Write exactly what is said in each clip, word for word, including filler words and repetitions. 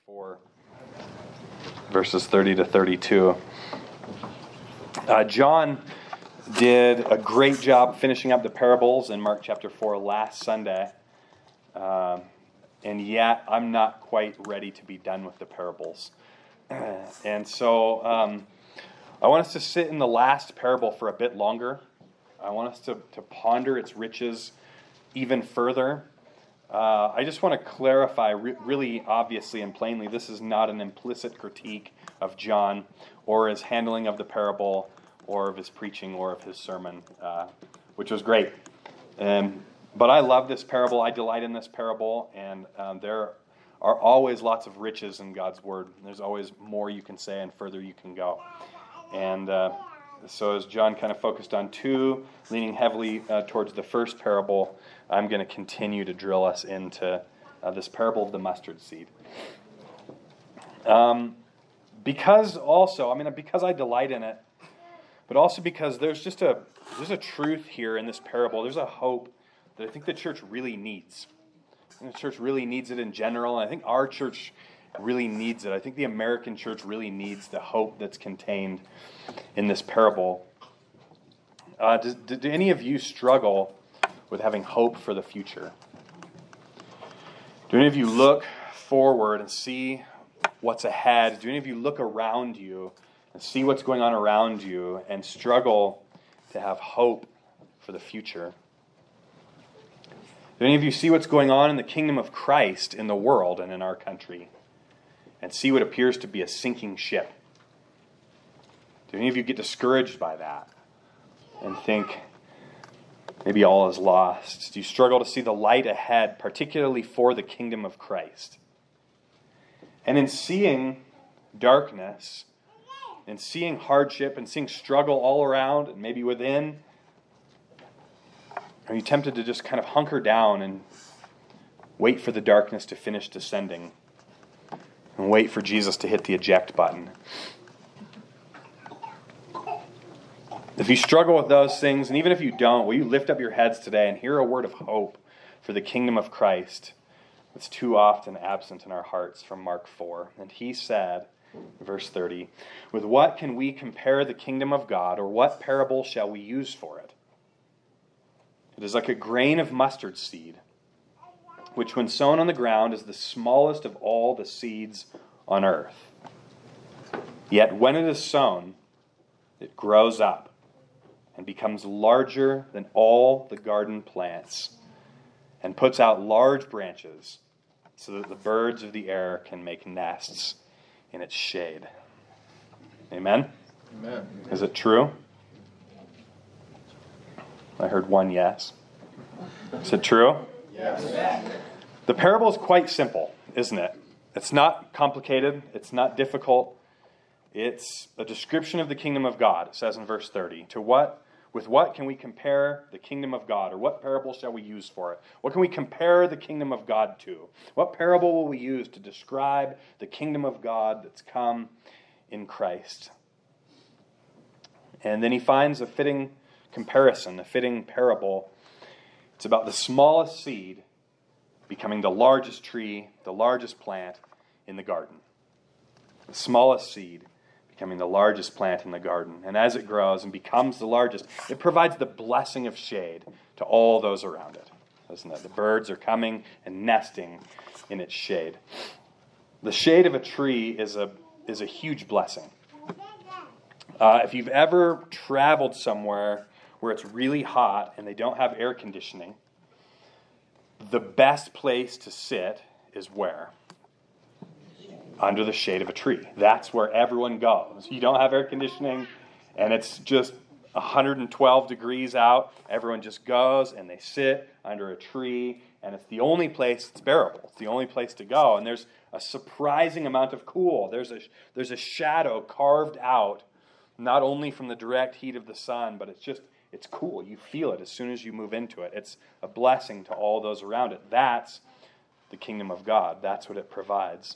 four, verses thirty to thirty-two. Uh, John did a great job finishing up the parables in Mark chapter four last Sunday. Uh, and yet, I'm not quite ready to be done with the parables. And so, um, I want us to sit in the last parable for a bit longer. I want us to, to ponder its riches even further. Uh, I just want to clarify re- really obviously and plainly, this is not an implicit critique of John or his handling of the parable or of his preaching or of his sermon, uh, which was great. Um, but I love this parable. I delight in this parable, and um, there are always lots of riches in God's Word. There's always more you can say and further you can go. And uh, so as John kind of focused on two, leaning heavily uh, towards the first parable, I'm going to continue to drill us into uh, this parable of the mustard seed. Um, because also, I mean, because I delight in it, but also because there's just a there's a truth here in this parable. There's a hope that I think the church really needs. And the church really needs it in general, and I think our church really needs it. I think the American church really needs the hope that's contained in this parable. Uh, do, do any of you struggle with having hope for the future? Do any of you look forward and see what's ahead? Do any of you look around you and see what's going on around you and struggle to have hope for the future? Do any of you see what's going on in the kingdom of Christ in the world and in our country and see what appears to be a sinking ship? Do any of you get discouraged by that and think maybe all is lost? Do you struggle to see the light ahead, particularly for the kingdom of Christ? And in seeing darkness, and seeing hardship, and seeing struggle all around, and maybe within, are you tempted to just kind of hunker down and wait for the darkness to finish descending, and wait for Jesus to hit the eject button? If you struggle with those things, and even if you don't, will you lift up your heads today and hear a word of hope for the kingdom of Christ that's too often absent in our hearts from Mark four? And he said, verse thirty, "With what can we compare the kingdom of God, or what parable shall we use for it? It is like a grain of mustard seed, which when sown on the ground is the smallest of all the seeds on earth. Yet when it is sown, it grows up and becomes larger than all the garden plants, and puts out large branches so that the birds of the air can make nests in its shade." Amen? Amen. Is it true? I heard one yes. Is it true? Yes. The parable is quite simple, isn't it? It's not complicated. It's not difficult. It's a description of the kingdom of God, it says in verse thirty. To what, with what can we compare the kingdom of God? Or what parable shall we use for it? What can we compare the kingdom of God to? What parable will we use to describe the kingdom of God that's come in Christ? And then he finds a fitting comparison, a fitting parable. It's about the smallest seed becoming the largest tree, the largest plant in the garden. The smallest seed becoming the largest plant in the garden. And as it grows and becomes the largest, it provides the blessing of shade to all those around it. Doesn't it? The birds are coming and nesting in its shade. The shade of a tree is a is a huge blessing. Uh, if you've ever traveled somewhere where it's really hot and they don't have air conditioning, the best place to sit is where? Under the shade of a tree. That's where everyone goes. You don't have air conditioning, and it's just one hundred twelve degrees out. Everyone just goes, and they sit under a tree, and it's the only place that's bearable. It's the only place to go, and there's a surprising amount of cool. There's a, there's a shadow carved out, not only from the direct heat of the sun, but it's just, it's cool. You feel it as soon as you move into it. It's a blessing to all those around it. That's the kingdom of God. That's what it provides.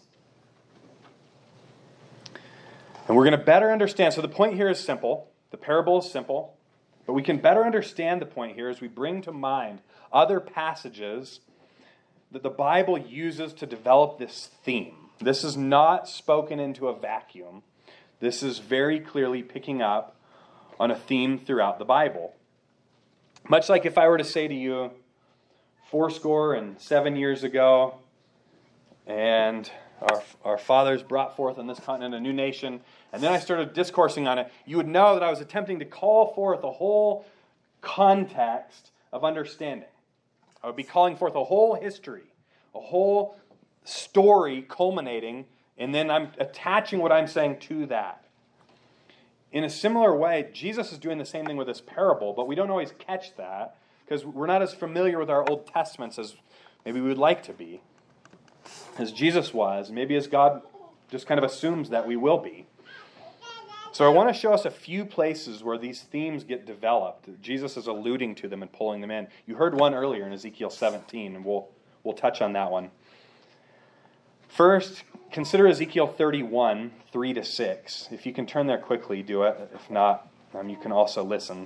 And we're going to better understand. So the point here is simple. The parable is simple. But we can better understand the point here as we bring to mind other passages that the Bible uses to develop this theme. This is not spoken into a vacuum. This is very clearly picking up on a theme throughout the Bible. Much like if I were to say to you, fourscore and seven years ago, and our, our fathers brought forth on this continent a new nation, and then I started discoursing on it, you would know that I was attempting to call forth a whole context of understanding. I would be calling forth a whole history, a whole story culminating, and then I'm attaching what I'm saying to that. In a similar way, Jesus is doing the same thing with this parable, but we don't always catch that because we're not as familiar with our Old Testaments as maybe we would like to be, as Jesus was, maybe as God just kind of assumes that we will be. So I want to show us a few places where these themes get developed. Jesus is alluding to them and pulling them in. You heard one earlier in Ezekiel seventeen, and we'll we'll touch on that one. First, consider Ezekiel thirty-one, three to six. If you can turn there quickly, do it. If not, um, you can also listen.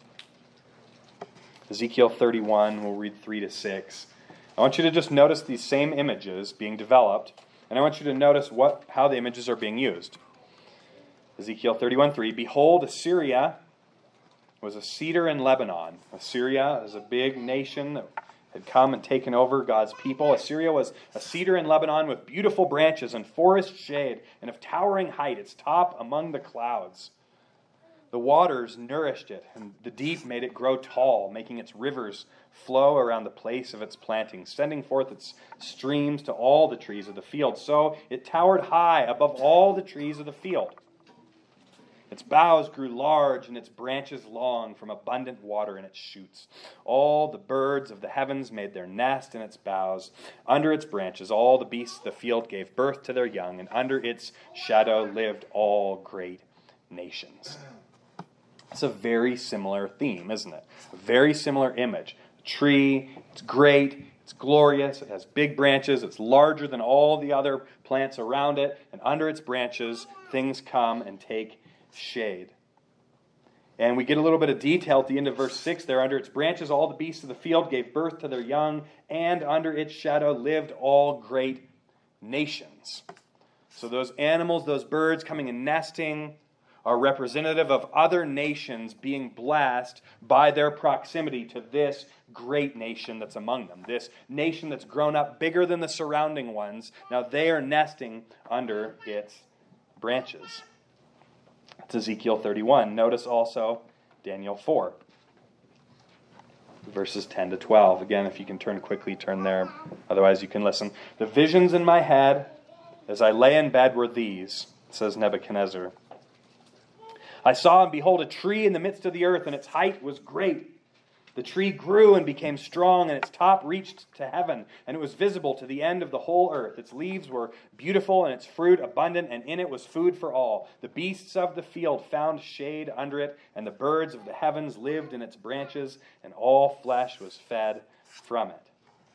Ezekiel thirty-one, we'll read three to six. I want you to just notice these same images being developed, and I want you to notice what how the images are being used. Ezekiel thirty-one, three, behold, Assyria was a cedar in Lebanon. Assyria is a big nation that had come and taken over God's people. Assyria was a cedar in Lebanon with beautiful branches and forest shade and of towering height, its top among the clouds. The waters nourished it, and the deep made it grow tall, making its rivers flow around the place of its planting, sending forth its streams to all the trees of the field. So it towered high above all the trees of the field. Its boughs grew large and its branches long from abundant water in its shoots. All the birds of the heavens made their nest in its boughs. Under its branches all the beasts of the field gave birth to their young, and under its shadow lived all great nations. It's a very similar theme, isn't it? A very similar image. A tree, it's great, it's glorious, it has big branches, it's larger than all the other plants around it, and under its branches things come and take shade. And we get a little bit of detail at the end of verse six there. Under its branches all the beasts of the field gave birth to their young, and under its shadow lived all great nations. So those animals, those birds coming and nesting are representative of other nations being blessed by their proximity to this great nation that's among them. This nation that's grown up bigger than the surrounding ones. Now they are nesting under its branches. It's Ezekiel thirty-one. Notice also Daniel four, verses ten to twelve. Again, if you can turn quickly, turn there. Otherwise, you can listen. The visions in my head as I lay in bed were these, says Nebuchadnezzar. I saw and behold a tree in the midst of the earth, and its height was great. The tree grew and became strong, and its top reached to heaven, and it was visible to the end of the whole earth. Its leaves were beautiful, and its fruit abundant, and in it was food for all. The beasts of the field found shade under it, and the birds of the heavens lived in its branches, and all flesh was fed from it.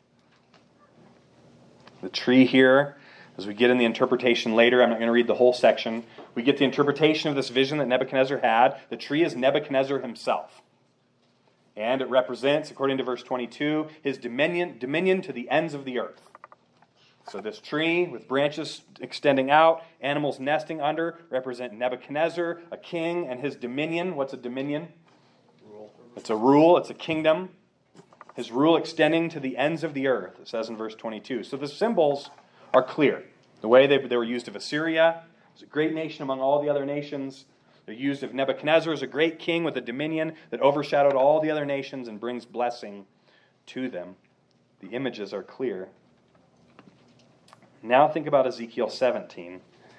The tree here, as we get in the interpretation later, I'm not going to read the whole section, we get the interpretation of this vision that Nebuchadnezzar had. The tree is Nebuchadnezzar himself. And it represents, according to verse twenty-two, his dominion, dominion to the ends of the earth. So this tree with branches extending out, animals nesting under, represent Nebuchadnezzar, a king, and his dominion. What's a dominion? Rule. It's a rule. It's a kingdom. His rule extending to the ends of the earth, it says in verse twenty-two. So the symbols are clear. The way they, they were used of Assyria, it was a great nation among all the other nations. They're used of Nebuchadnezzar as a great king with a dominion that overshadowed all the other nations and brings blessing to them. The images are clear. Now think about Ezekiel seventeen.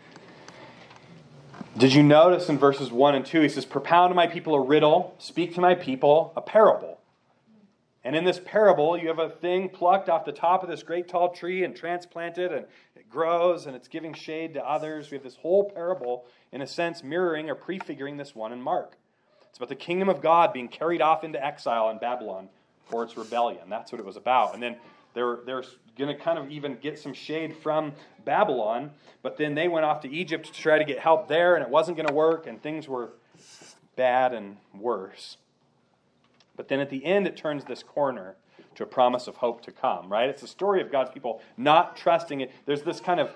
Did you notice in verses one and two, he says, propound to my people a riddle, speak to my people a parable. And in this parable, you have a thing plucked off the top of this great tall tree and transplanted, and it grows, and it's giving shade to others. We have this whole parable, in a sense, mirroring or prefiguring this one in Mark. It's about the kingdom of God being carried off into exile in Babylon for its rebellion. That's what it was about. And then they're, they're going to kind of even get some shade from Babylon, but then they went off to Egypt to try to get help there, and it wasn't going to work, and things were bad and worse. But then at the end, it turns this corner to a promise of hope to come, right? It's a story of God's people not trusting it. There's this kind of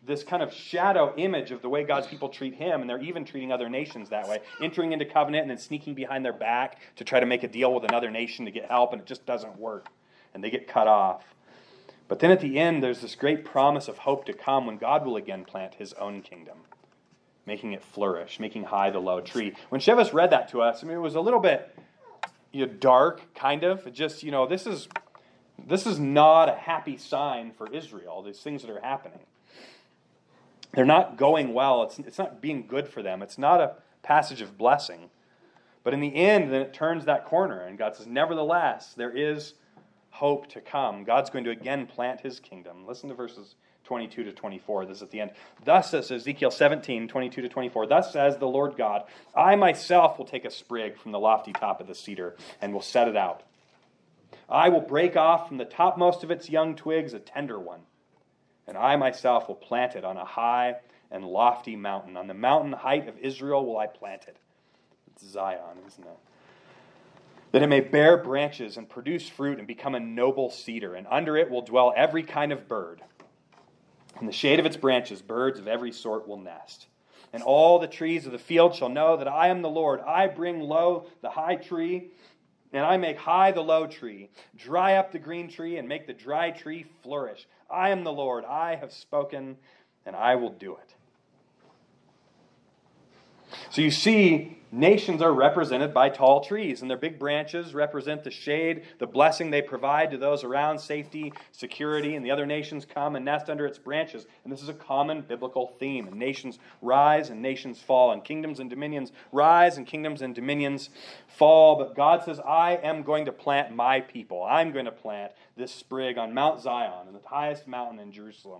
this kind of shadow image of the way God's people treat him, and they're even treating other nations that way, entering into covenant and then sneaking behind their back to try to make a deal with another nation to get help, and it just doesn't work, and they get cut off. But then at the end, there's this great promise of hope to come when God will again plant his own kingdom, making it flourish, making high the low tree. When Shevas read that to us, I mean, it was a little bit you know, dark, kind of. It just, you know, this is this is not a happy sign for Israel, these things that are happening. They're not going well. It's, it's not being good for them. It's not a passage of blessing. But in the end, then it turns that corner, and God says, nevertheless, there is hope to come. God's going to again plant his kingdom. Listen to verses twenty-two to twenty-four. This is at the end. Thus says Ezekiel seventeen, twenty-two to twenty-four. Thus says the Lord God, I myself will take a sprig from the lofty top of the cedar and will set it out. I will break off from the topmost of its young twigs a tender one. And I myself will plant it on a high and lofty mountain. On the mountain height of Israel will I plant it. It's Zion, isn't it? That it may bear branches and produce fruit and become a noble cedar. And under it will dwell every kind of bird. In the shade of its branches, birds of every sort will nest. And all the trees of the field shall know that I am the Lord. I bring low the high tree, and I make high the low tree, dry up the green tree, and make the dry tree flourish. I am the Lord. I have spoken, and I will do it. So you see, nations are represented by tall trees, and their big branches represent the shade, the blessing they provide to those around, safety, security, and the other nations come and nest under its branches. And this is a common biblical theme. And nations rise and nations fall, and kingdoms and dominions rise and kingdoms and dominions fall. But God says, I am going to plant my people. I'm going to plant this sprig on Mount Zion, the highest mountain in Jerusalem.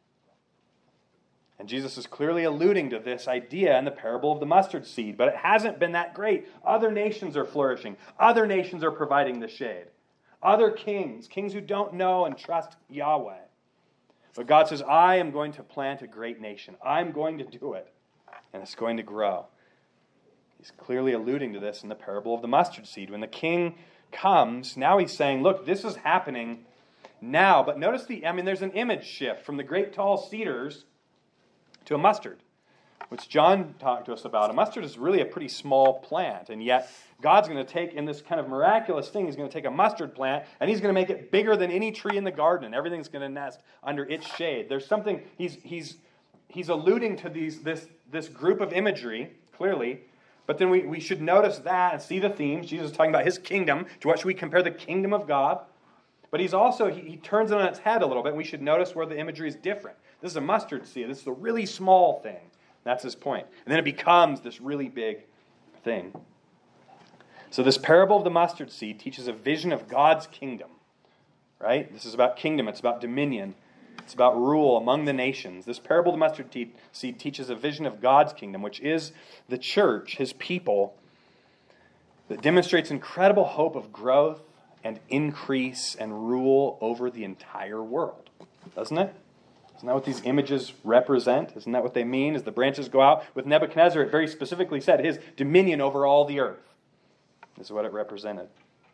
And Jesus is clearly alluding to this idea in the parable of the mustard seed, but it hasn't been that great. Other nations are flourishing. Other nations are providing the shade. Other kings, kings who don't know and trust Yahweh. But God says, I am going to plant a great nation. I'm going to do it, and it's going to grow. He's clearly alluding to this in the parable of the mustard seed. When the king comes, now he's saying, look, this is happening now. But notice the, I mean, there's an image shift from the great tall cedars to a mustard, which John talked to us about. A mustard is really a pretty small plant, and yet God's going to take, in this kind of miraculous thing, he's going to take a mustard plant, and he's going to make it bigger than any tree in the garden, and everything's going to nest under its shade. There's something, he's he's he's alluding to these this this group of imagery, clearly, but then we, we should notice that and see the themes. Jesus is talking about his kingdom. To what should we compare the kingdom of God? But he's also, he, he turns it on its head a little bit, and we should notice where the imagery is different. This is a mustard seed. This is a really small thing. That's his point. And then it becomes this really big thing. So this parable of the mustard seed teaches a vision of God's kingdom. Right? This is about kingdom. It's about dominion. It's about rule among the nations. This parable of the mustard seed teaches a vision of God's kingdom, which is the church, his people, that demonstrates incredible hope of growth and increase and rule over the entire world. Doesn't it? Isn't that what these images represent? Isn't that what they mean? As the branches go out with Nebuchadnezzar, it very specifically said his dominion over all the earth. This is what it represented.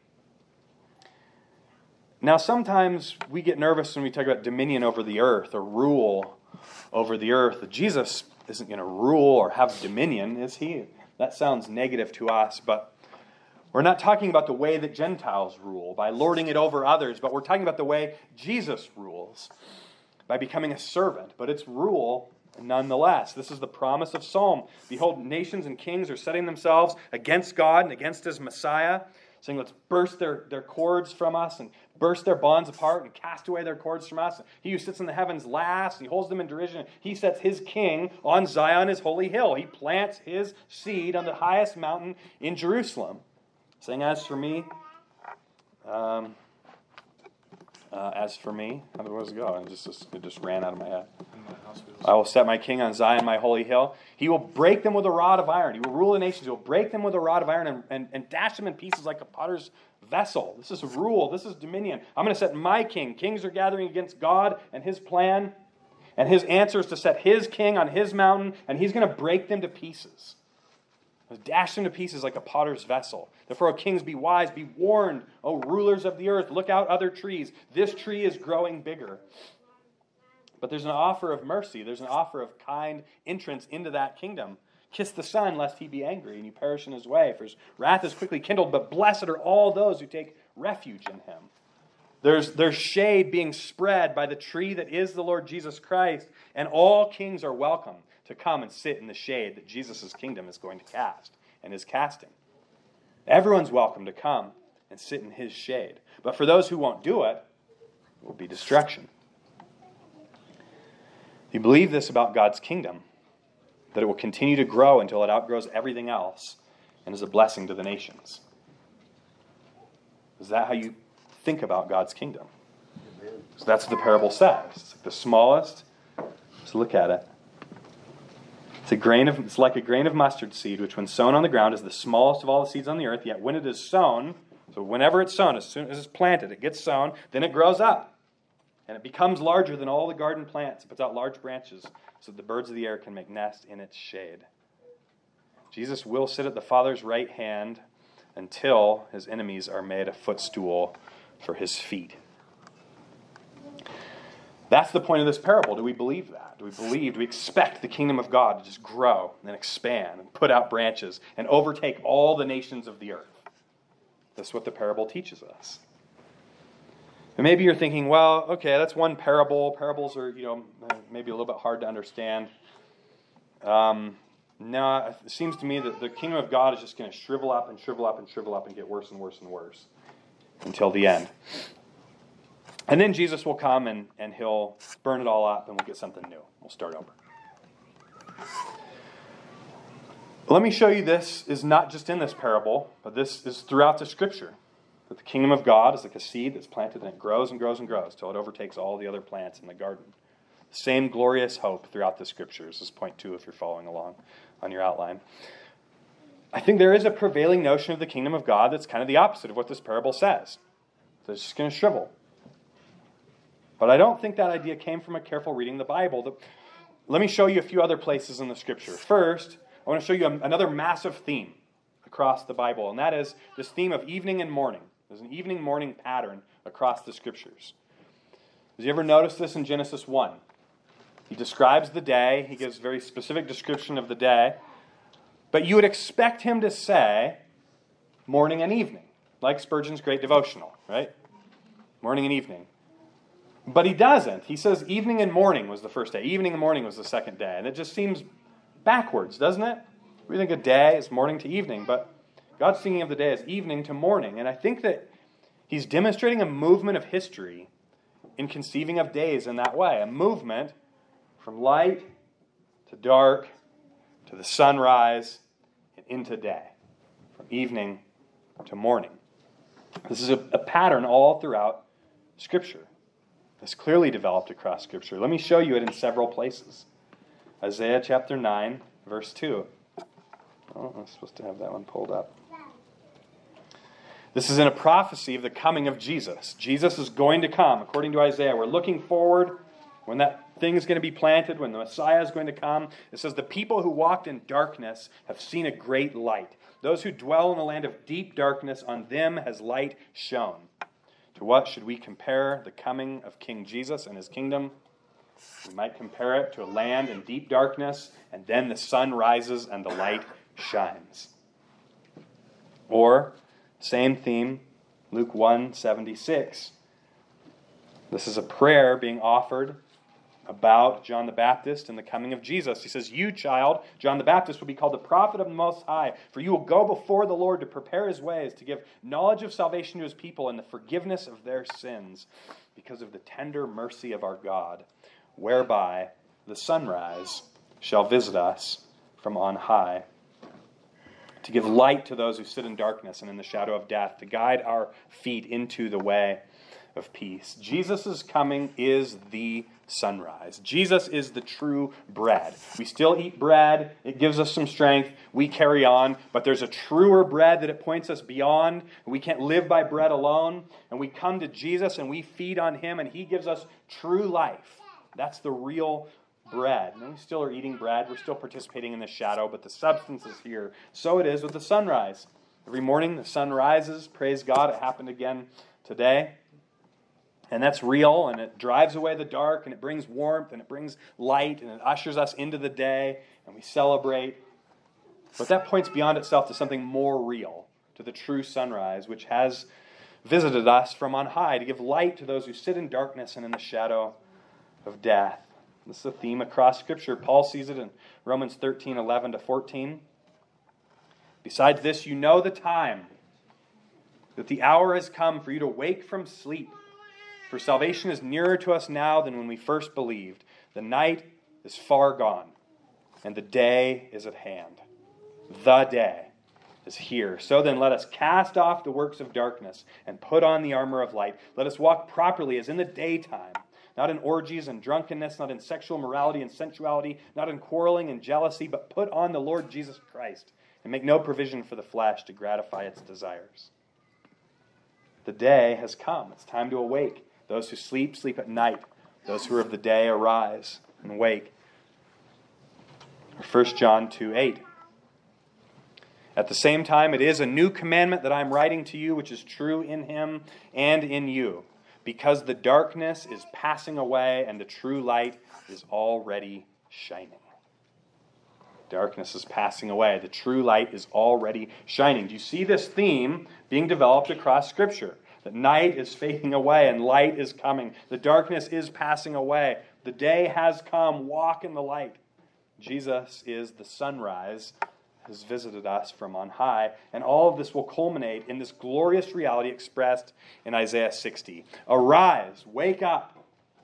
Now, sometimes we get nervous when we talk about dominion over the earth or rule over the earth. Jesus isn't going to rule or have dominion, is he? That sounds negative to us, but we're not talking about the way that Gentiles rule, by lording it over others, but we're talking about the way Jesus rules, by becoming a servant. But it's rule nonetheless. This is the promise of Psalm. Behold, nations and kings are setting themselves against God and against his Messiah, saying, let's burst their, their cords from us and burst their bonds apart and cast away their cords from us. He who sits in the heavens laughs, and he holds them in derision. He sets his king on Zion, his holy hill. He plants his seed on the highest mountain in Jerusalem, saying, as for me, um, uh, as for me, how did it go? It just, it just ran out of my head. I will set my king on Zion, my holy hill. He will break them with a rod of iron. He will rule the nations. He will break them with a rod of iron and, and, and dash them in pieces like a potter's vessel. This is rule. This is dominion. I'm going to set my king. Kings are gathering against God and his plan. And his answer is to set his king on his mountain, and he's going to break them to pieces. Dash them to pieces like a potter's vessel. Therefore, O kings, be wise, be warned, O rulers of the earth. Look out other trees. This tree is growing bigger. but there's an offer of mercy. There's an offer of kind entrance into that kingdom. Kiss the Son, lest he be angry, and you perish in his way, for his wrath is quickly kindled, but blessed are all those who take refuge in him. There's, there's shade being spread by the tree that is the Lord Jesus Christ, and all kings are welcome to come and sit in the shade that Jesus' kingdom is going to cast and is casting. Everyone's welcome to come and sit in his shade. But for those who won't do it, it will be destruction. You believe this about God's kingdom, that it will continue to grow until it outgrows everything else and is a blessing to the nations. Is that how you think about God's kingdom? So that's what the parable says. It's like the smallest. Let's look at it. It's a grain of. It's like a grain of mustard seed, which when sown on the ground is the smallest of all the seeds on the earth. Yet when it is sown, so whenever it's sown, as soon as it's planted, it gets sown, then it grows up. And it becomes larger than all the garden plants. It puts out large branches so that the birds of the air can make nests in its shade. Jesus will sit at the Father's right hand until his enemies are made a footstool for his feet. That's the point of this parable. Do we believe that? Do we believe, do we expect the kingdom of God to just grow and expand and put out branches and overtake all the nations of the earth? That's what the parable teaches us. And maybe you're thinking, well, okay, that's one parable. Parables are, you know, maybe a little bit hard to understand. Um, no, it seems to me that the kingdom of God is just going to shrivel up and shrivel up and shrivel up and get worse and worse and worse until the end. And then Jesus will come and, and he'll burn it all up and we'll get something new. We'll start over. Let me show you this is not just in this parable, but this is throughout the Scripture. That the kingdom of God is like a seed that's planted and it grows and grows and grows till it overtakes all the other plants in the garden. The same glorious hope throughout the Scriptures. This is point two if you're following along on your outline. I think there is a prevailing notion of the kingdom of God that's kind of the opposite of what this parable says. So it's just going to shrivel. But I don't think that idea came from a careful reading of the Bible. The, let me show you a few other places in the Scripture. First, I want to show you a, another massive theme across the Bible, and that is this theme of evening and morning. There's an evening-morning pattern across the Scriptures. Did you ever notice this in Genesis one? He describes the day. He gives a very specific description of the day. But you would expect him to say morning and evening, like Spurgeon's great devotional, right? Morning and evening. But he doesn't. He says evening and morning was the first day. Evening and morning was the second day. And it just seems backwards, doesn't it? We think a day is morning to evening, but God's thinking of the day as evening to morning. And I think that he's demonstrating a movement of history in conceiving of days in that way. A movement from light to dark to the sunrise and into day. From evening to morning. This is a, a pattern all throughout Scripture. It's clearly developed across Scripture. Let me show you it in several places. Isaiah chapter nine, verse two. Oh, I'm supposed to have that one pulled up. This is in a prophecy of the coming of Jesus. Jesus is going to come, according to Isaiah. We're looking forward when that thing is going to be planted, when the Messiah is going to come. It says, the people who walked in darkness have seen a great light. Those who dwell in the land of deep darkness, on them has light shone. To what should we compare the coming of King Jesus and his kingdom? We might compare it to a land in deep darkness, and then the sun rises and the light shines. Or, same theme, Luke one seventy-six. This is a prayer being offered about John the Baptist and the coming of Jesus. He says, you, child, John the Baptist, will be called the prophet of the Most High, for you will go before the Lord to prepare his ways, to give knowledge of salvation to his people and the forgiveness of their sins, because of the tender mercy of our God, whereby the sunrise shall visit us from on high, to give light to those who sit in darkness and in the shadow of death, to guide our feet into the way of peace. Jesus' coming is the sunrise. Jesus is the true bread. We still eat bread. It gives us some strength. We carry on. But there's a truer bread that it points us beyond. We can't live by bread alone. And we come to Jesus and we feed on him and he gives us true life. That's the real bread. And we still are eating bread. We're still participating in the shadow, but the substance is here. So it is with the sunrise. Every morning the sun rises. Praise God, it happened again today. And that's real, and it drives away the dark, and it brings warmth, and it brings light, and it ushers us into the day, and we celebrate. But that points beyond itself to something more real, to the true sunrise, which has visited us from on high to give light to those who sit in darkness and in the shadow of death. This is a theme across Scripture. Paul sees it in Romans thirteen, eleven to fourteen. Besides this, you know the time, that the hour has come for you to wake from sleep. For salvation is nearer to us now than when we first believed. The night is far gone, and the day is at hand. The day is here. So then let us cast off the works of darkness and put on the armor of light. Let us walk properly as in the daytime, not in orgies and drunkenness, not in sexual morality and sensuality, not in quarreling and jealousy, but put on the Lord Jesus Christ and make no provision for the flesh to gratify its desires. The day has come. It's time to awake. Those who sleep, sleep at night. Those who are of the day, arise and wake. First John two eight. At the same time, it is a new commandment that I am writing to you, which is true in him and in you, because the darkness is passing away and the true light is already shining. Darkness is passing away. The true light is already shining. Do you see this theme being developed across Scripture? That night is fading away and light is coming. The darkness is passing away. The day has come. Walk in the light. Jesus is the sunrise, has visited us from on high, and all of this will culminate in this glorious reality expressed in Isaiah sixty. Arise, wake up,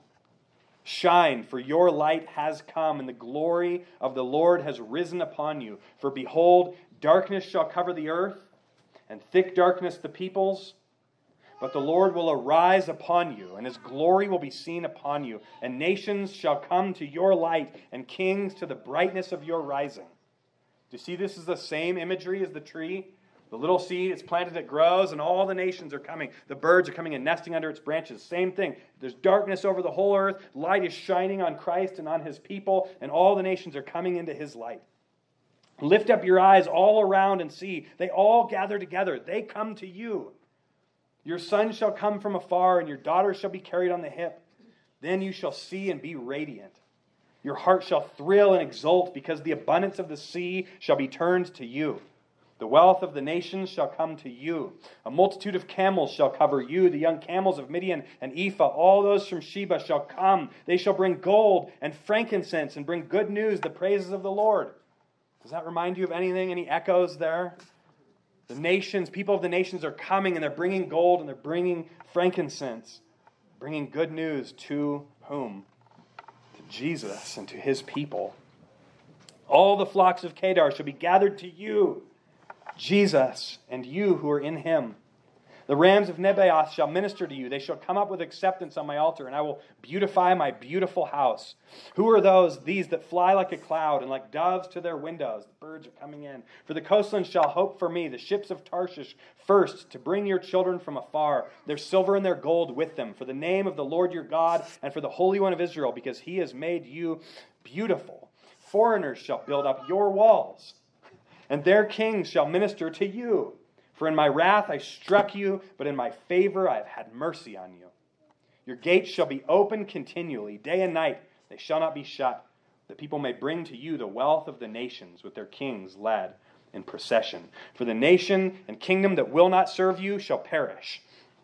shine, for your light has come, and the glory of the Lord has risen upon you. For behold, darkness shall cover the earth, and thick darkness the peoples. But the Lord will arise upon you, and his glory will be seen upon you. And nations shall come to your light, and kings to the brightness of your rising. Do you see this is the same imagery as the tree? The little seed, it's planted, it grows, and all the nations are coming. The birds are coming and nesting under its branches. Same thing. There's darkness over the whole earth. Light is shining on Christ and on his people, and all the nations are coming into his light. Lift up your eyes all around and see. They all gather together. They come to you. Your son shall come from afar, and your daughter shall be carried on the hip. Then you shall see and be radiant. Your heart shall thrill and exult, because the abundance of the sea shall be turned to you. The wealth of the nations shall come to you. A multitude of camels shall cover you. The young camels of Midian and Ephah, all those from Sheba shall come. They shall bring gold and frankincense and bring good news, the praises of the Lord. Does that remind you of anything? Any echoes there? The nations, people of the nations are coming, and they're bringing gold and they're bringing frankincense, bringing good news to whom? To Jesus and to his people. All the flocks of Kedar shall be gathered to you, Jesus, and you who are in him. The rams of Nebaioth shall minister to you. They shall come up with acceptance on my altar, and I will beautify my beautiful house. Who are those, these that fly like a cloud, and like doves to their windows? The birds are coming in. For the coastlands shall hope for me, the ships of Tarshish first, to bring your children from afar, their silver and their gold with them, for the name of the Lord your God, and for the Holy One of Israel, because he has made you beautiful. Foreigners shall build up your walls, and their kings shall minister to you. For in my wrath I struck you, but in my favor I have had mercy on you. Your gates shall be open continually, day and night. They shall not be shut, that people may bring to you the wealth of the nations, with their kings led in procession. For the nation and kingdom that will not serve you shall perish.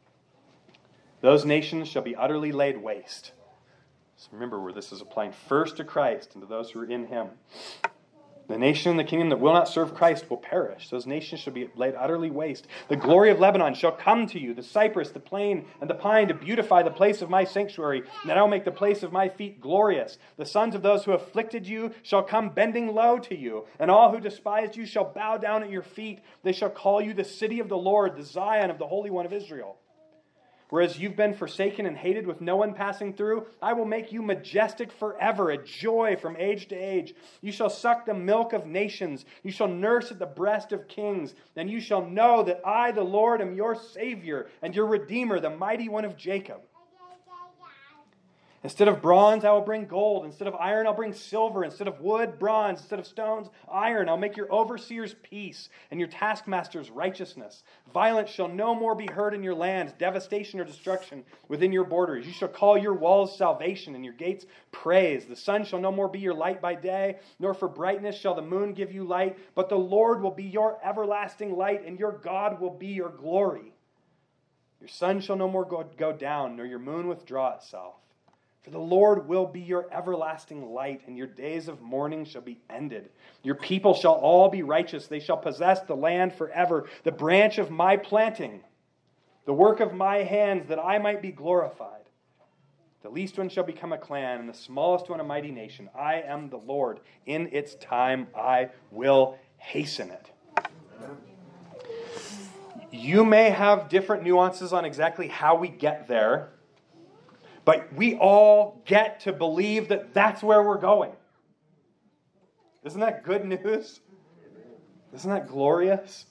Those nations shall be utterly laid waste. So remember where this is applying first to Christ and to those who are in him. The nation and the kingdom that will not serve Christ will perish. Those nations shall be laid utterly waste. The glory of Lebanon shall come to you, the cypress, the plane, and the pine, to beautify the place of my sanctuary, and that I will make the place of my feet glorious. The sons of those who afflicted you shall come bending low to you, and all who despised you shall bow down at your feet. They shall call you the city of the Lord, the Zion of the Holy One of Israel. Whereas you've been forsaken and hated with no one passing through, I will make you majestic forever, a joy from age to age. You shall suck the milk of nations. You shall nurse at the breast of kings. Then you shall know that I, the Lord, am your Savior and your Redeemer, the mighty one of Jacob. Instead of bronze, I will bring gold. Instead of iron, I'll bring silver. Instead of wood, bronze. Instead of stones, iron. I'll make your overseers peace and your taskmasters righteousness. Violence shall no more be heard in your lands, devastation or destruction within your borders. You shall call your walls salvation and your gates praise. The sun shall no more be your light by day, nor for brightness shall the moon give you light. But the Lord will be your everlasting light, and your God will be your glory. Your sun shall no more go, go down, nor your moon withdraw itself. For the Lord will be your everlasting light, and your days of mourning shall be ended. Your people shall all be righteous. They shall possess the land forever, the branch of my planting, the work of my hands, that I might be glorified. The least one shall become a clan, and the smallest one a mighty nation. I am the Lord. In its time I will hasten it. You may have different nuances on exactly how we get there, but we all get to believe that that's where we're going. Isn't that good news? Isn't that glorious?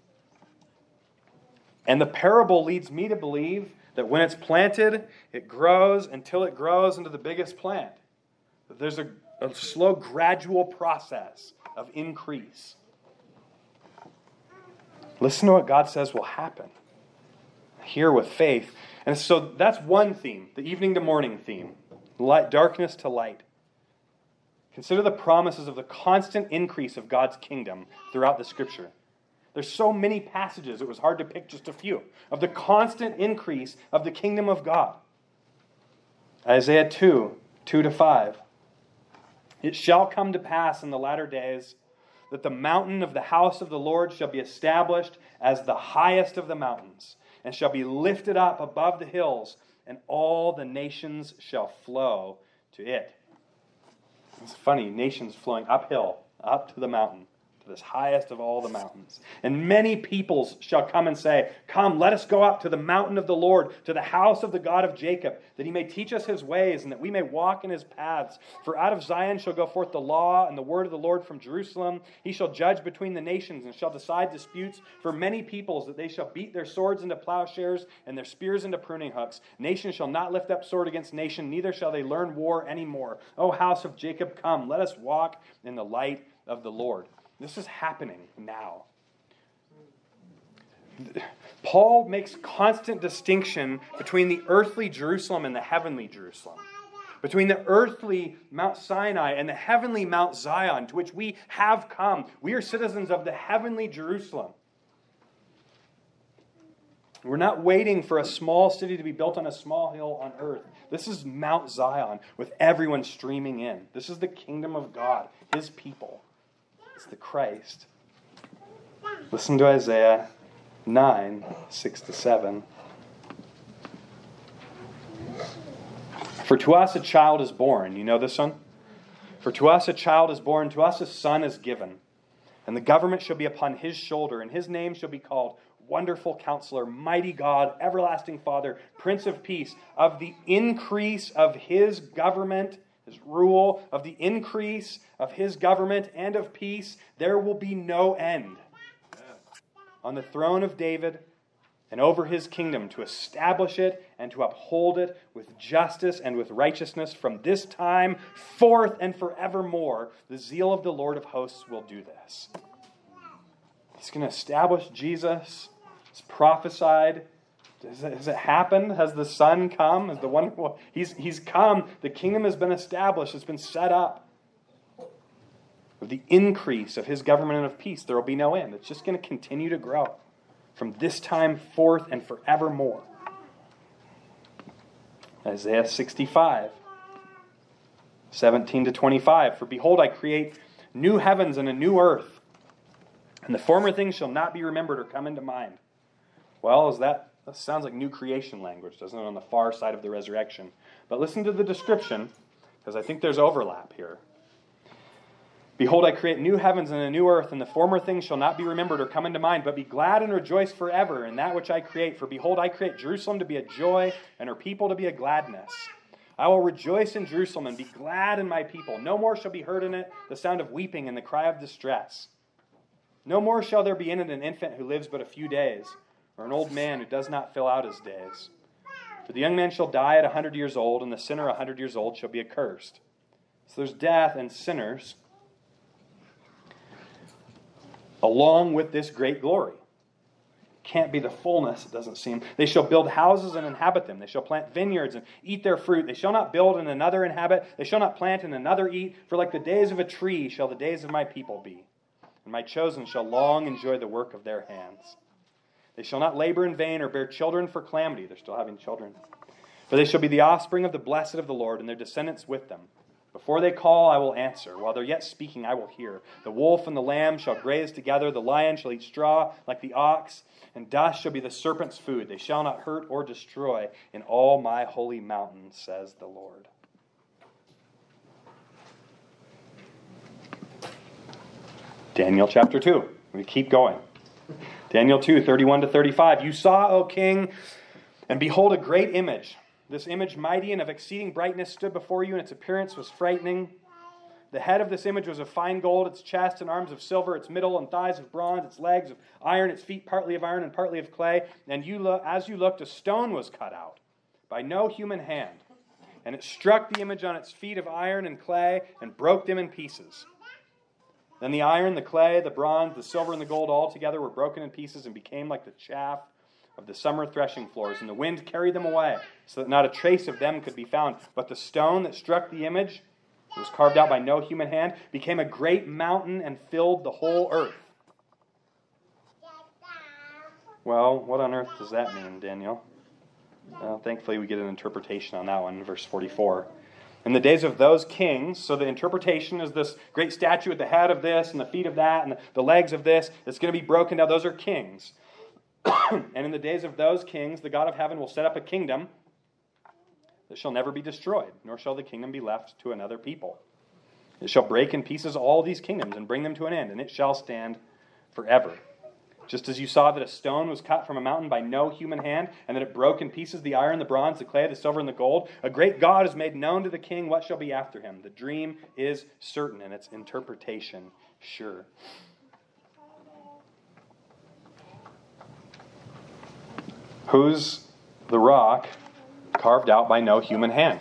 And the parable leads me to believe that when it's planted, it grows until it grows into the biggest plant. That there's a, a slow, gradual process of increase. Listen to what God says will happen. Here with faith. And so that's one theme, the evening to morning theme, light, darkness to light. Consider the promises of the constant increase of God's kingdom throughout the Scripture. There's so many passages, it was hard to pick just a few, of the constant increase of the kingdom of God. Isaiah two, two to five. It shall come to pass in the latter days that the mountain of the house of the Lord shall be established as the highest of the mountains, and shall be lifted up above the hills, and all the nations shall flow to it. It's funny, nations flowing uphill, up to the mountain, to this highest of all the mountains. And many peoples shall come and say, come, let us go up to the mountain of the Lord, to the house of the God of Jacob, that he may teach us his ways, and that we may walk in his paths. For out of Zion shall go forth the law and the word of the Lord from Jerusalem. He shall judge between the nations, and shall decide disputes for many peoples, that they shall beat their swords into plowshares, and their spears into pruning hooks. Nation shall not lift up sword against nation, neither shall they learn war any more. O house of Jacob, come, let us walk in the light of the Lord. This is happening now. Paul makes constant distinction between the earthly Jerusalem and the heavenly Jerusalem. Between the earthly Mount Sinai and the heavenly Mount Zion, to which we have come. We are citizens of the heavenly Jerusalem. We're not waiting for a small city to be built on a small hill on earth. This is Mount Zion with everyone streaming in. This is the kingdom of God, his people. It's the Christ. Listen to Isaiah nine, six to seven. For to us a child is born. You know this one? For to us a child is born, to us a son is given. And the government shall be upon his shoulder, and his name shall be called Wonderful Counselor, Mighty God, Everlasting Father, Prince of Peace. Of the increase of his government, his rule, of the increase of his government and of peace, there will be no end. On the throne of David and over his kingdom, to establish it and to uphold it with justice and with righteousness from this time forth and forevermore. The zeal of the Lord of hosts will do this. He's going to establish Jesus. It's prophesied. Has it, has it happened? Has the Son come? Has the one? He's, he's come. The kingdom has been established. It's been set up. With the increase of his government and of peace, there will be no end. It's just going to continue to grow from this time forth and forevermore. Isaiah sixty-five, seventeen to twenty-five. For behold, I create new heavens and a new earth, and the former things shall not be remembered or come into mind. Well, is that, that sounds like new creation language, doesn't it, on the far side of the resurrection? But listen to the description, because I think there's overlap here. Behold, I create new heavens and a new earth, and the former things shall not be remembered or come into mind, but be glad and rejoice forever in that which I create. For behold, I create Jerusalem to be a joy, and her people to be a gladness. I will rejoice in Jerusalem and be glad in my people. No more shall be heard in it the sound of weeping and the cry of distress. No more shall there be in it an infant who lives but a few days, or an old man who does not fill out his days. For the young man shall die at a hundred years old, and the sinner a hundred years old shall be accursed. So there's death and sinners along with this great glory. Can't be the fullness, it doesn't seem. They shall build houses and inhabit them. They shall plant vineyards and eat their fruit. They shall not build and another inhabit. They shall not plant and another eat. For like the days of a tree shall the days of my people be. And my chosen shall long enjoy the work of their hands. They shall not labor in vain or bear children for calamity. They're still having children. For they shall be the offspring of the blessed of the Lord, and their descendants with them. Before they call, I will answer. While they're yet speaking, I will hear. The wolf and the lamb shall graze together. The lion shall eat straw like the ox, and dust shall be the serpent's food. They shall not hurt or destroy in all my holy mountain, says the Lord. Daniel chapter two. We keep going. Daniel two, thirty-one to thirty-five. You saw, O king, and behold a great image. This image, mighty and of exceeding brightness, stood before you, and its appearance was frightening. The head of this image was of fine gold, its chest and arms of silver, its middle and thighs of bronze, its legs of iron, its feet partly of iron and partly of clay. And you, lo- as you looked, a stone was cut out by no human hand. And it struck the image on its feet of iron and clay and broke them in pieces. Then the iron, the clay, the bronze, the silver, and the gold all together were broken in pieces and became like the chaff of the summer threshing floors, and the wind carried them away, so that not a trace of them could be found. But the stone that struck the image, it was carved out by no human hand, became a great mountain and filled the whole earth. Well, what on earth does that mean, Daniel? Well, thankfully we get an interpretation on that one in verse forty-four. In the days of those kings, so the interpretation is this great statue at the head of this and the feet of that and the, the legs of this. It's going to be broken down. Those are kings. And in the days of those kings, the God of heaven will set up a kingdom that shall never be destroyed, nor shall the kingdom be left to another people. It shall break in pieces all these kingdoms and bring them to an end, and it shall stand forever. Just as you saw that a stone was cut from a mountain by no human hand, and that it broke in pieces the iron, the bronze, the clay, the silver, and the gold, a great God has made known to the king what shall be after him. The dream is certain, and its interpretation sure. Who's the rock carved out by no human hand?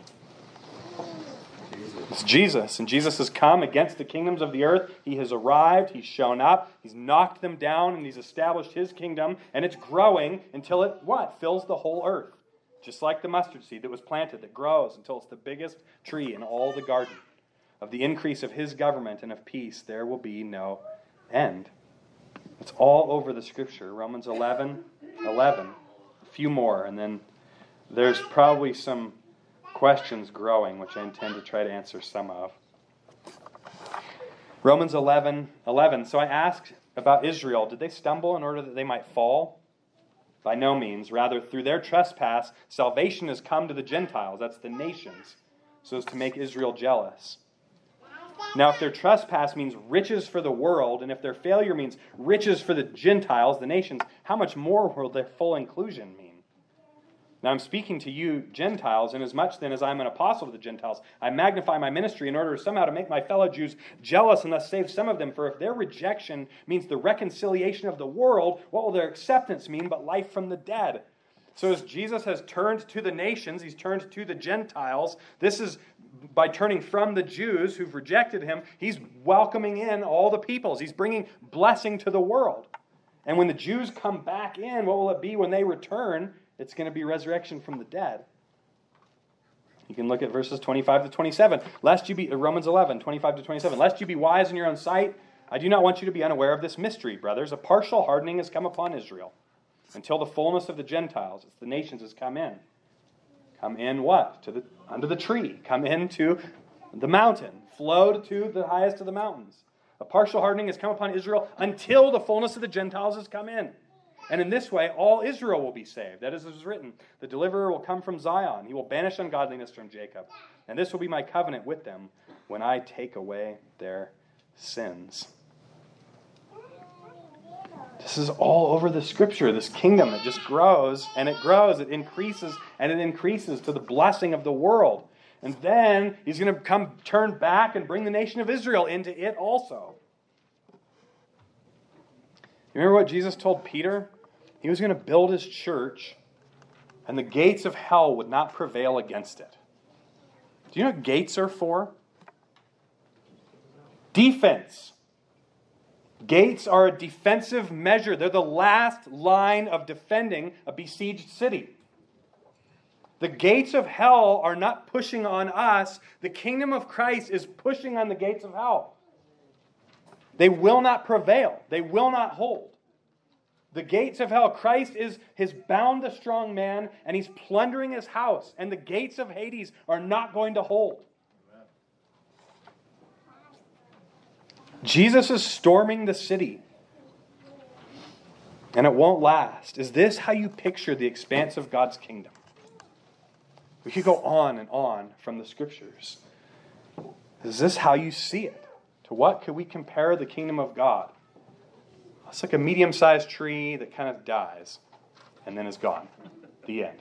It's Jesus. And Jesus has come against the kingdoms of the earth. He has arrived. He's shown up. He's knocked them down, and he's established his kingdom. And it's growing until it, what? Fills the whole earth. Just like the mustard seed that was planted, that grows until it's the biggest tree in all the garden. Of the increase of his government and of peace, there will be no end. It's all over the Scripture. Romans eleven, eleven. A few more, and then there's probably some questions growing, which I intend to try to answer some of. Romans eleven, eleven. So I asked about Israel. Did they stumble in order that they might fall? By no means. Rather, through their trespass, salvation has come to the Gentiles. That's the nations. So as to make Israel jealous. Now, if their trespass means riches for the world, and if their failure means riches for the Gentiles, the nations, how much more will their full inclusion mean? Now, I'm speaking to you, Gentiles, inasmuch then as I'm an apostle to the Gentiles, I magnify my ministry in order somehow to make my fellow Jews jealous and thus save some of them. For if their rejection means the reconciliation of the world, what will their acceptance mean but life from the dead? So as Jesus has turned to the nations, he's turned to the Gentiles. This is by turning from the Jews who've rejected him, he's welcoming in all the peoples. He's bringing blessing to the world. And when the Jews come back in, what will it be when they return? It's going to be resurrection from the dead. You can look at verses twenty-five to twenty-seven. Lest you be, Romans eleven, twenty-five to twenty-seven. Lest you be wise in your own sight, I do not want you to be unaware of this mystery, brothers. A partial hardening has come upon Israel, until the fullness of the Gentiles, it's the nations, has come in. Come in what? To the under the tree. Come into the mountain. Flowed to the highest of the mountains. A partial hardening has come upon Israel until the fullness of the Gentiles has come in. And in this way, all Israel will be saved. That is, as is written, the deliverer will come from Zion. He will banish ungodliness from Jacob. And this will be my covenant with them when I take away their sins. This is all over the Scripture, this kingdom that just grows, and it grows, it increases, and it increases to the blessing of the world. And then he's going to come turn back and bring the nation of Israel into it also. You remember what Jesus told Peter? He was going to build his church and the gates of hell would not prevail against it. Do you know what gates are for? Defense. Gates are a defensive measure. They're the last line of defending a besieged city. The gates of hell are not pushing on us. The kingdom of Christ is pushing on the gates of hell. They will not prevail. They will not hold. The gates of hell, Christ is has bound the strong man, and he's plundering his house, and the gates of Hades are not going to hold. Jesus is storming the city, and it won't last. Is this how you picture the expanse of God's kingdom? We could go on and on from the Scriptures. Is this how you see it? To what could we compare the kingdom of God? It's like a medium-sized tree that kind of dies and then is gone. The end.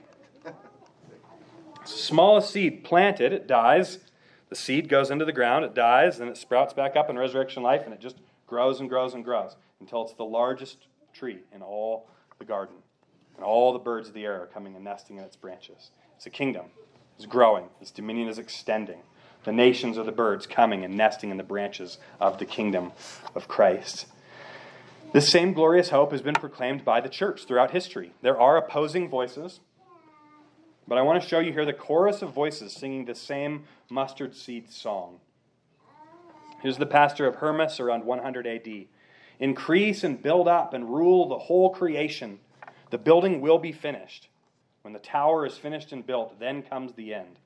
Smallest seed planted, it dies. The seed goes into the ground, it dies, then it sprouts back up in resurrection life, and it just grows and grows and grows until it's the largest tree in all the garden. And all the birds of the air are coming and nesting in its branches. It's a kingdom. It's growing. Its dominion is extending. The nations are the birds coming and nesting in the branches of the kingdom of Christ. This same glorious hope has been proclaimed by the church throughout history. There are opposing voices, but I want to show you here the chorus of voices singing the same mustard seed song. Here's the pastor of Hermas around one hundred A D. Increase and build up and rule the whole creation. The building will be finished. When the tower is finished and built, then comes the end.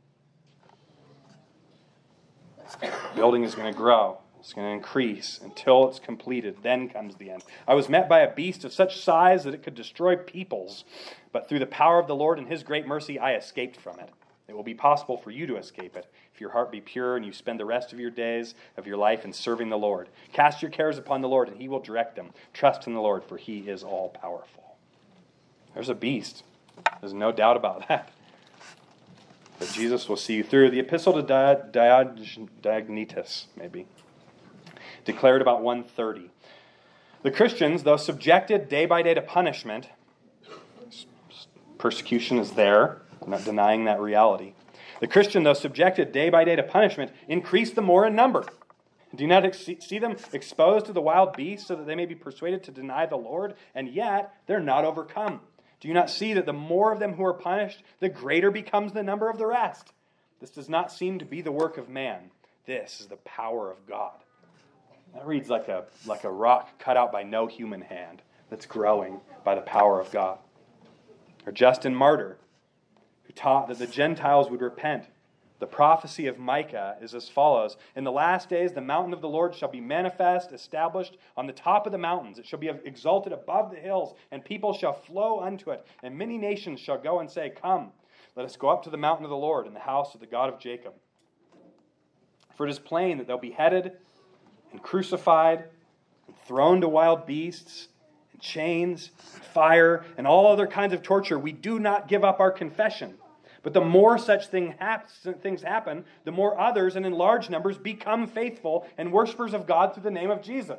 The building is going to grow. It's going to increase until it's completed. Then comes the end. I was met by a beast of such size that it could destroy peoples. But through the power of the Lord and His great mercy, I escaped from it. It will be possible for you to escape it if your heart be pure and you spend the rest of your days of your life in serving the Lord. Cast your cares upon the Lord and He will direct them. Trust in the Lord, for He is all powerful. There's a beast. There's no doubt about that. But Jesus will see you through. The Epistle to Diognetus, maybe, declared about one thirty. The Christians, though subjected day by day to punishment, persecution is there, I'm not denying that reality. The Christian, though subjected day by day to punishment, increase the more in number. Do you not ex- see them exposed to the wild beasts so that they may be persuaded to deny the Lord? And yet, they're not overcome. Do you not see that the more of them who are punished, the greater becomes the number of the rest? This does not seem to be the work of man. This is the power of God. That reads like a, like a rock cut out by no human hand that's growing by the power of God. Or Justin Martyr, who taught that the Gentiles would repent. The prophecy of Micah is as follows. In the last days, the mountain of the Lord shall be manifest, established on the top of the mountains. It shall be exalted above the hills, and people shall flow unto it. And many nations shall go and say, Come, let us go up to the mountain of the Lord, and the house of the God of Jacob. For it is plain that they'll be beheaded and crucified and thrown to wild beasts and chains, and fire, and all other kinds of torture. We do not give up our confession. But the more such thing hap- things happen, the more others, and in large numbers, become faithful and worshipers of God through the name of Jesus.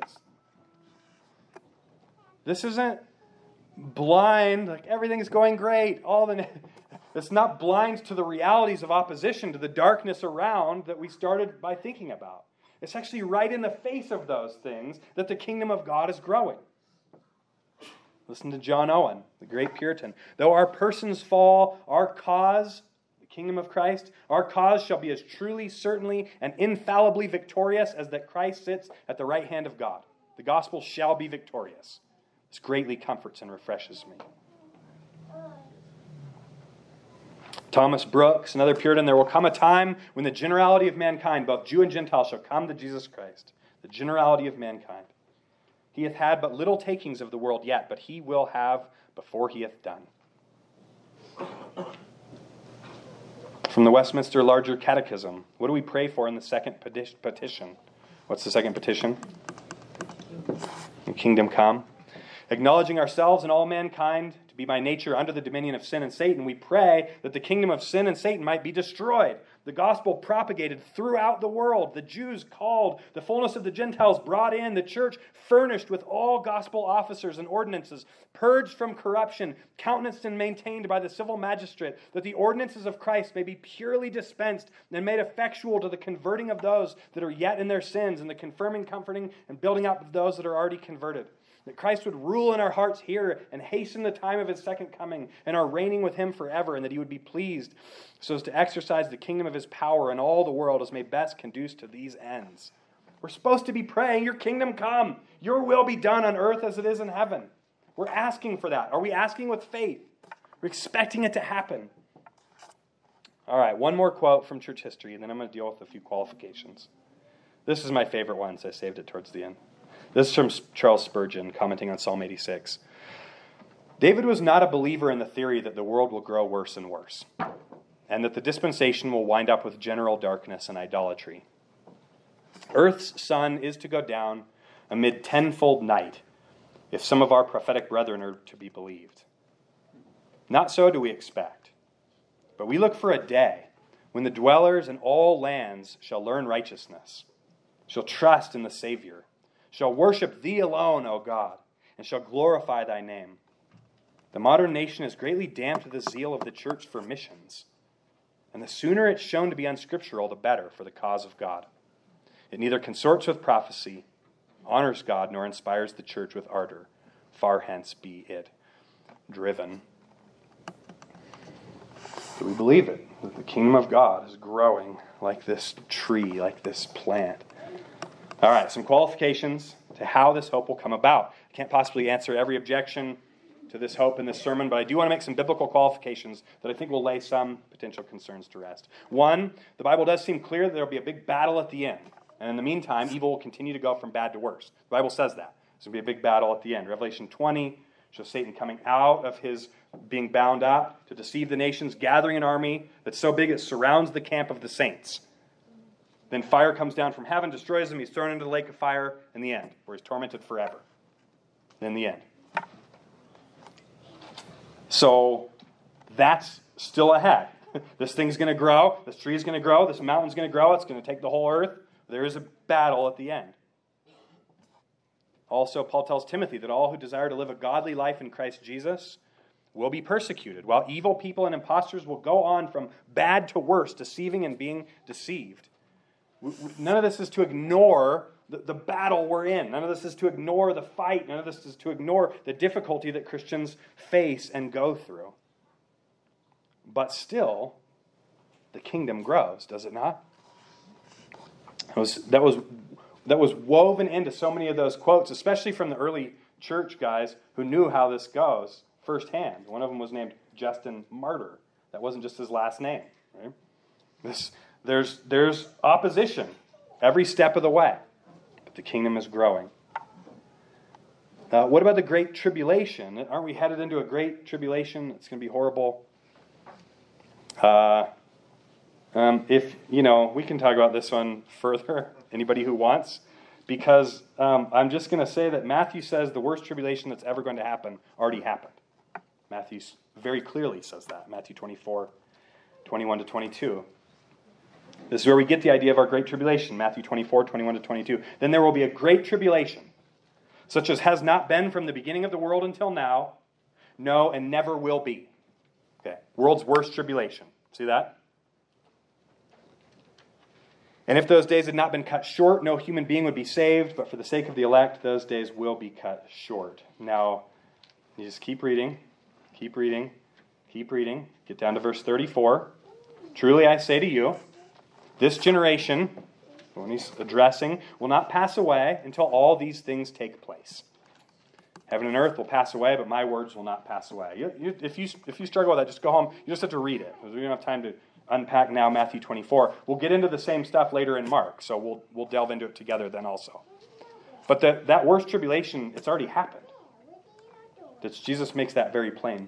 This isn't blind, like everything's going great. All the, it's not blind to the realities of opposition, to the darkness around that we started by thinking about. It's actually right in the face of those things that the kingdom of God is growing. Listen to John Owen, the great Puritan. Though our persons fall, our cause, the kingdom of Christ, our cause shall be as truly, certainly, and infallibly victorious as that Christ sits at the right hand of God. The gospel shall be victorious. This greatly comforts and refreshes me. Thomas Brooks, another Puritan, there will come a time when the generality of mankind, both Jew and Gentile, shall come to Jesus Christ. The generality of mankind. He hath had but little takings of the world yet, but he will have before he hath done. From the Westminster Larger Catechism, what do we pray for in the second petition? What's the second petition? The kingdom come. Acknowledging ourselves and all mankind to be by nature under the dominion of sin and Satan, we pray that the kingdom of sin and Satan might be destroyed, The gospel propagated throughout the world. The Jews called, the fullness of the Gentiles brought in, the church furnished with all gospel officers and ordinances, purged from corruption, countenanced and maintained by the civil magistrate, that the ordinances of Christ may be purely dispensed and made effectual to the converting of those that are yet in their sins, and the confirming, comforting, and building up of those that are already converted. That Christ would rule in our hearts here and hasten the time of his second coming and our reigning with him forever, and that he would be pleased so as to exercise the kingdom of his power in all the world as may best conduce to these ends. We're supposed to be praying, your kingdom come, your will be done on earth as it is in heaven. We're asking for that. Are we asking with faith? We're expecting it to happen. All right, one more quote from church history, and then I'm going to deal with a few qualifications. This is my favorite one, so I saved it towards the end. This is from Charles Spurgeon, commenting on Psalm eighty-six. David was not a believer in the theory that the world will grow worse and worse, and that the dispensation will wind up with general darkness and idolatry. Earth's sun is to go down amid tenfold night, if some of our prophetic brethren are to be believed. Not so do we expect, but we look for a day when the dwellers in all lands shall learn righteousness, shall trust in the Savior, shall worship thee alone, O God, and shall glorify thy name. The modern nation has greatly damped the zeal of the church for missions, and the sooner it's shown to be unscriptural, the better for the cause of God. It neither consorts with prophecy, honors God, nor inspires the church with ardor. Far hence be it driven. Do we believe it? That the kingdom of God is growing like this tree, like this plant. All right, some qualifications to how this hope will come about. I can't possibly answer every objection to this hope in this sermon, but I do want to make some biblical qualifications that I think will lay some potential concerns to rest. One, the Bible does seem clear that there will be a big battle at the end. And in the meantime, evil will continue to go from bad to worse. The Bible says that. There's going to be a big battle at the end. Revelation twenty shows Satan coming out of his being bound up to deceive the nations, gathering an army that's so big it surrounds the camp of the saints. Then fire comes down from heaven, destroys him. He's thrown into the lake of fire in the end, where he's tormented forever. In the end. So that's still ahead. This thing's going to grow. This tree's going to grow. This mountain's going to grow. It's going to take the whole earth. There is a battle at the end. Also, Paul tells Timothy that all who desire to live a godly life in Christ Jesus will be persecuted, while evil people and impostors will go on from bad to worse, deceiving and being deceived. None of this is to ignore the, the battle we're in. None of this is to ignore the fight. None of this is to ignore the difficulty that Christians face and go through. But still, the kingdom grows, does it not? That was, that was, that was woven into so many of those quotes, especially from the early church guys who knew how this goes firsthand. One of them was named Justin Martyr. That wasn't just his last name. Right? This, there's, there's opposition every step of the way, but the kingdom is growing. Uh, what about the Great Tribulation? Aren't we headed into a Great Tribulation? It's going to be horrible. Uh, um, if, you know, we can talk about this one further, anybody who wants, because um, I'm just going to say that Matthew says the worst tribulation that's ever going to happen already happened. Matthew very clearly says that, Matthew twenty-four, twenty-one to twenty-two. This is where we get the idea of our Great Tribulation, Matthew twenty-four, twenty-one to twenty-two. Then there will be a great tribulation, such as has not been from the beginning of the world until now, no, and never will be. Okay, world's worst tribulation. See that? And if those days had not been cut short, no human being would be saved, but for the sake of the elect, those days will be cut short. Now, you just keep reading, keep reading, keep reading. Get down to verse thirty-four. Truly I say to you, this generation, when he's addressing, will not pass away until all these things take place. Heaven and earth will pass away, but my words will not pass away. You, you, if you if you struggle with that, just go home. You just have to read it, because we don't have time to unpack now Matthew twenty-four. We'll get into the same stuff later in Mark, so we'll we'll delve into it together then also. But the, that worst tribulation, it's already happened. It's, Jesus makes that very plain.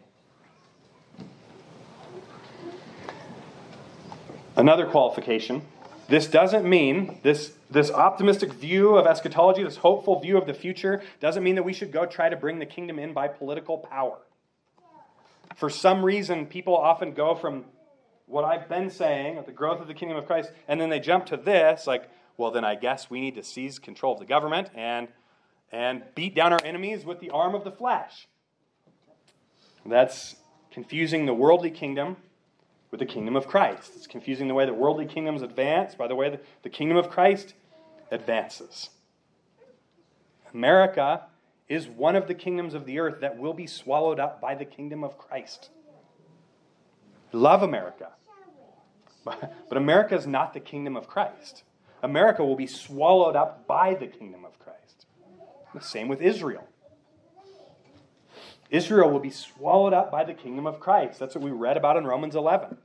Another qualification. This doesn't mean, this, this optimistic view of eschatology, this hopeful view of the future, doesn't mean that we should go try to bring the kingdom in by political power. For some reason, people often go from what I've been saying, the growth of the kingdom of Christ, and then they jump to this, like, well, then I guess we need to seize control of the government and, and beat down our enemies with the arm of the flesh. That's confusing the worldly kingdom with the kingdom of Christ. It's confusing the way that worldly kingdoms advance by the way that the kingdom of Christ advances. America is one of the kingdoms of the earth that will be swallowed up by the kingdom of Christ. Love America. But America is not the kingdom of Christ. America will be swallowed up by the kingdom of Christ. The same with Israel. Israel will be swallowed up by the kingdom of Christ. That's what we read about in Romans eleven.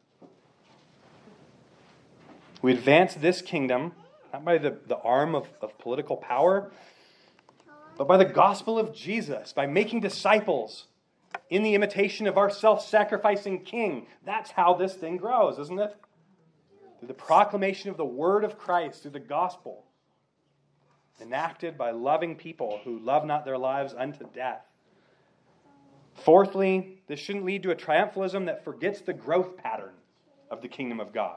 We advance this kingdom, not by the, the arm of, of political power, but by the gospel of Jesus, by making disciples in the imitation of our self-sacrificing King. That's how this thing grows, isn't it? Through the proclamation of the word of Christ, through the gospel, enacted by loving people who love not their lives unto death. Fourthly, this shouldn't lead to a triumphalism that forgets the growth pattern of the kingdom of God.